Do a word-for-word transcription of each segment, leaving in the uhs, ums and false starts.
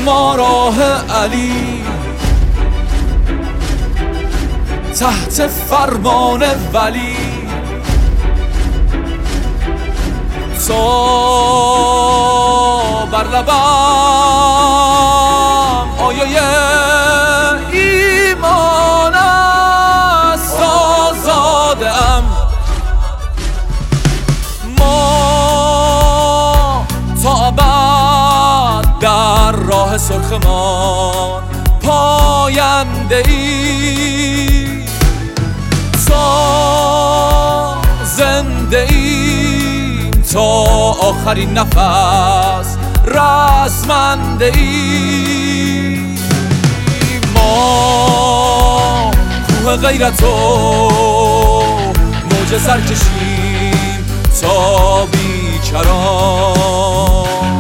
ما راه علی، تحت فرمان ولی، تا بر لبم آیه ایمان است آزاده ام. ما تا ابد در راه سرخمان پاینده ای، تا زنده ایم تا آخرین نفس رزمنده ای. ما کوه غیرت و موج سر کشیم تا بیکران.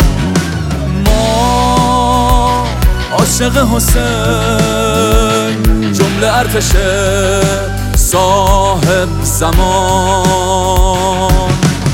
ما عاشق حسین جمله ارتش صاحب زمان.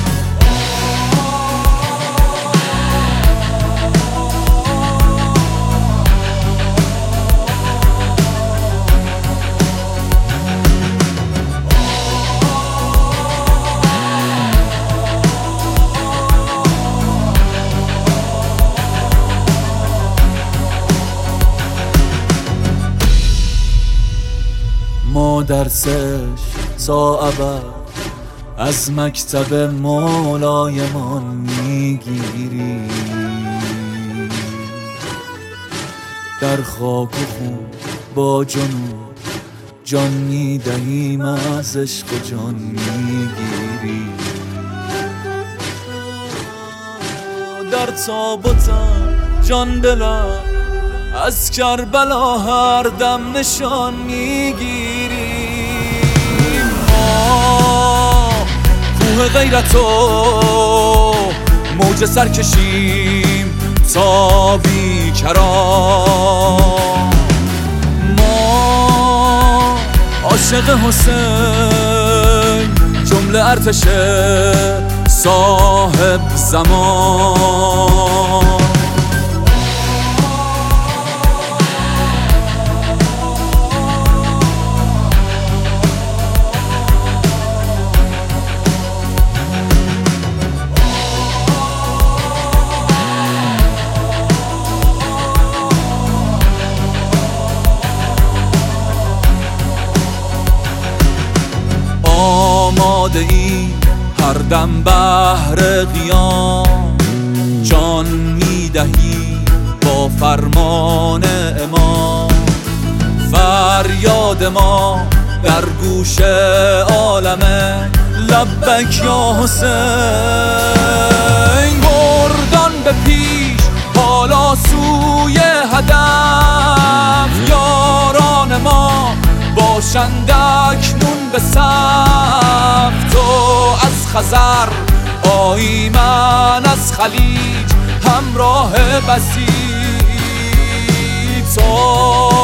ما درسش تا ابد از مکتب مولایمان میگیریم، در خاک و خون با جنون جان میدهیم، از عشق و جان میگیریم. در تاب و تب جان دلم از کربلا هر دم نشان میگیریم. ما کوه غیرت و موج سر کشیم تا بیکران. ما عاشق حسین جمله ارتش صاحب زمان. آماده ای هر دم بهر قیام، جان میدهی با فرمان امام. فریاد ما در گوش عالمه لبک یا حسین. گردان به پیش حالا سوی هدف، یاران ما باشند اکنون به صف. تو از خزر آیی من از خلیج، همراه بسیج. تو